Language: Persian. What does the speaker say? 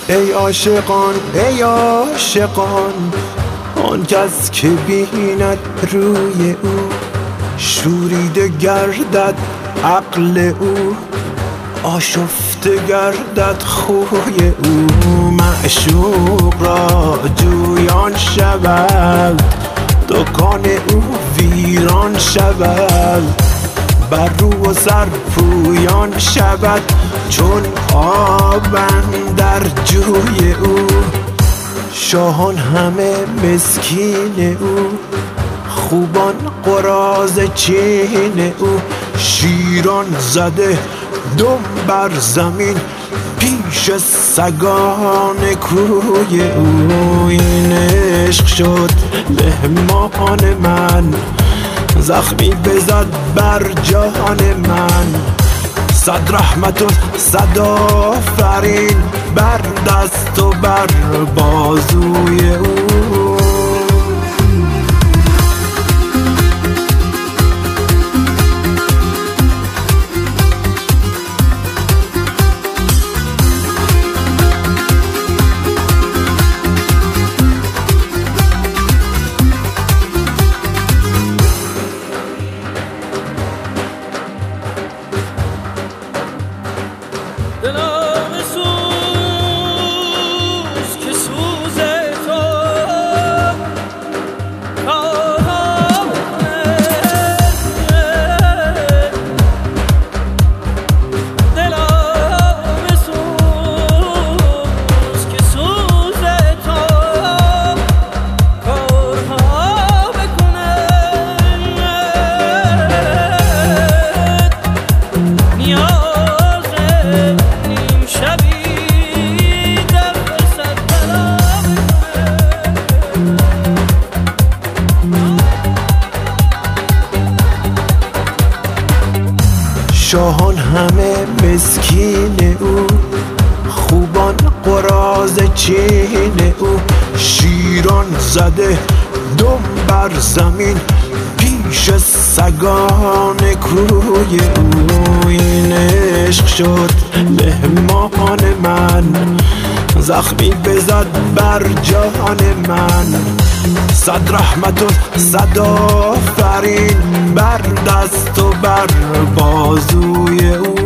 ای عاشقان ای عاشقان، آن کس که بیند روی او شوریده گردد عقل او، آشفته گردد خوی او. معشوق را جویان شود، دکان او ویران شود، بر رو و سر پویان شود چون آب اندر جوی او. شاهان همه مسکین او، خوبان قراضه چین او، شیران زده دم بر زمین پیش سگان کوی او. این عشق شد مهمان من، زخمی بزد بر جان من، صد رحمت و صد آفرین بر دست و بر بازوی او. دلم سوز که سوز تو کارم دلم سوز که سوز تو کارها بکنه نیاز نیم شبی در فرصت برام شاهان همه مسکین او، خوبان قراضه چین او، شیران زده دم بر زمین پیش سگان کوی او. این عشق شد مهمان من، زخمی بزد بر جان من، صد رحمت و صد آفرین بر دست و بر بازوی او.